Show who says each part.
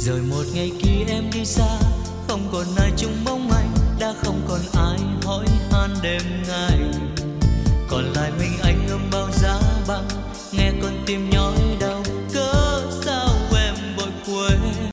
Speaker 1: Rồi một ngày kia em đi xa, không còn ai chung mong anh, đã không còn ai hỏi han đêm ngày.